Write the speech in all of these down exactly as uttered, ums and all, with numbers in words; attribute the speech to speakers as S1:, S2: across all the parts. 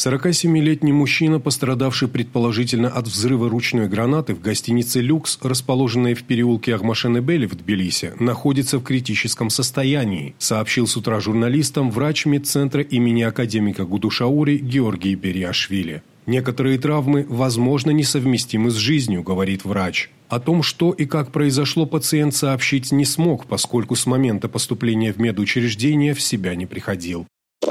S1: сорокасемилетний мужчина, пострадавший предположительно от взрыва ручной гранаты в гостинице «Люкс», расположенной в переулке Ахмашен-Эбели в Тбилиси, находится в критическом состоянии, сообщил с утра журналистам врач медцентра имени академика Гудушаури Георгий Бериашвили. Некоторые травмы, возможно, несовместимы с жизнью, говорит врач. О том, что и как произошло, пациент сообщить не смог, поскольку с момента поступления в медучреждение в себя не приходил.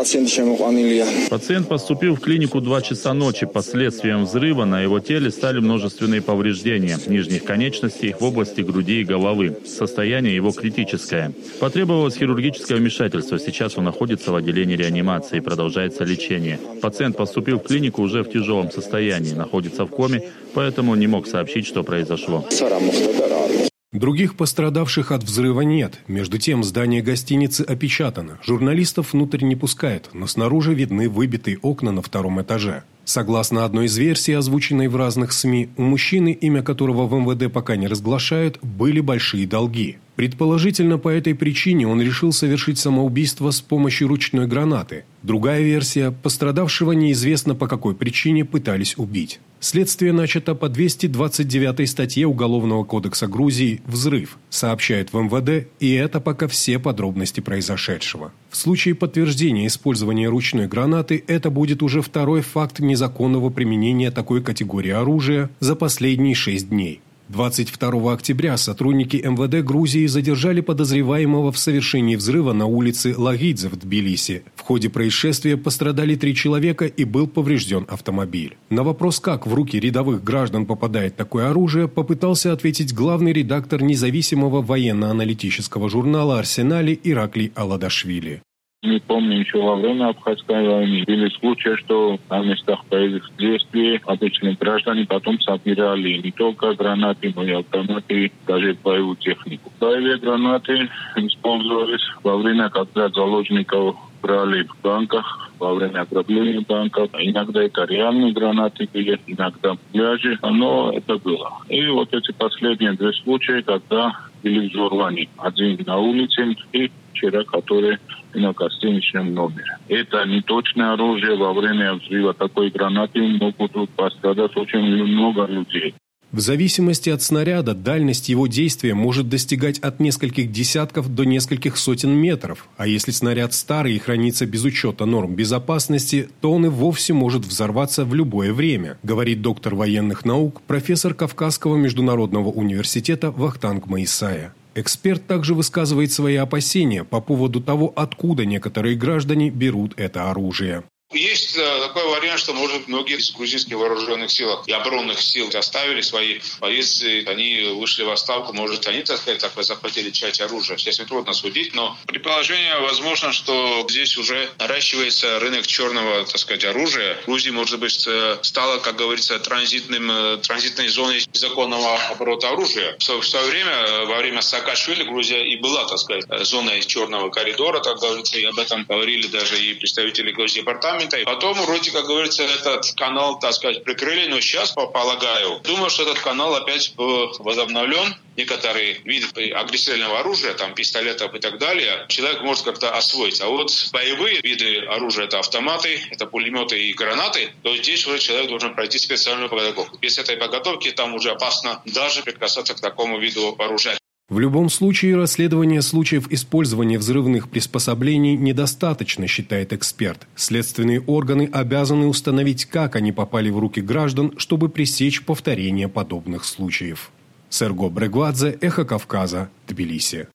S2: Пациент поступил в клинику два часа ночи. Последствием взрыва на его теле стали множественные повреждения нижних конечностей в области груди и головы. Состояние его критическое. Потребовалось хирургическое вмешательство. Сейчас он находится в отделении реанимации и продолжается лечение. Пациент поступил в клинику уже в тяжелом состоянии, находится в коме, поэтому не мог сообщить, что произошло.
S1: Других пострадавших от взрыва нет. Между тем, здание гостиницы опечатано. Журналистов внутрь не пускают, но снаружи видны выбитые окна на втором этаже. Согласно одной из версий, озвученной в разных СМИ, у мужчины, имя которого в эм вэ дэ пока не разглашают, были большие долги. Предположительно, по этой причине он решил совершить самоубийство с помощью ручной гранаты. Другая версия – пострадавшего неизвестно по какой причине пытались убить. Следствие начато по двести двадцать девятой статье Уголовного кодекса Грузии «Взрыв», сообщает в эм вэ дэ, и это пока все подробности произошедшего. В случае подтверждения использования ручной гранаты это будет уже второй факт незаконного применения такой категории оружия за последние шесть дней. двадцать второго октября сотрудники эм вэ дэ Грузии задержали подозреваемого в совершении взрыва на улице Лагидзе в Тбилиси. В ходе происшествия пострадали три человека и был поврежден автомобиль. На вопрос, как в руки рядовых граждан попадает такое оружие, попытался ответить главный редактор независимого военно-аналитического журнала «Арсенали» Ираклий Аладашвили.
S3: Мы помним, еще во время Абхазской войны были случаи, что на местах боевых действий обычные граждане потом собирали не только гранаты, но и автоматы, даже боевую технику. Боевые гранаты использовались во время, когда заложников брали в банках, во время ограбления банков. Иногда это реальные гранаты были, иногда пляжи, но это было. И вот эти последние две случаи, когда были взорваны. Один на улице и вчера, который на гостиничном номере. Это не точное оружие. Во время взрыва такой гранаты могут пострадать очень много людей.
S1: В зависимости от снаряда дальность его действия может достигать от нескольких десятков до нескольких сотен метров, а если снаряд старый и хранится без учета норм безопасности, то он и вовсе может взорваться в любое время, говорит доктор военных наук, профессор Кавказского международного университета Вахтанг Маисая. Эксперт также высказывает свои опасения по поводу того, откуда некоторые граждане берут это оружие.
S4: Есть такой вариант, что, может, многие из грузинских вооруженных сил и оборонных сил оставили свои позиции, они вышли в отставку, может, они, так сказать, так, захватили часть оружия. Здесь трудно судить, но предположение возможно, что здесь уже наращивается рынок черного, так сказать, оружия. Грузия, может быть, стала, как говорится, транзитным, транзитной зоной незаконного оборота оружия. В свое время, во время Саакашвили, Грузия и была, так сказать, зоной черного коридора, так говорится, и об этом говорили даже и представители Госдепартамента. Потом, вроде, как говорится, этот канал, так сказать, прикрыли, но сейчас, полагаю, думаю, что этот канал опять был возобновлен. Некоторые виды огнестрельного оружия, там, пистолетов и так далее, человек может как-то освоить. А вот боевые виды оружия, это автоматы, это пулеметы и гранаты, то здесь уже человек должен пройти специальную подготовку. Без этой подготовки там уже опасно даже прикасаться к такому виду оружия.
S1: В любом случае, расследование случаев использования взрывных приспособлений недостаточно, считает эксперт. Следственные органы обязаны установить, как они попали в руки граждан, чтобы пресечь повторение подобных случаев. Серго Брегвадзе, Эхо Кавказа, Тбилиси.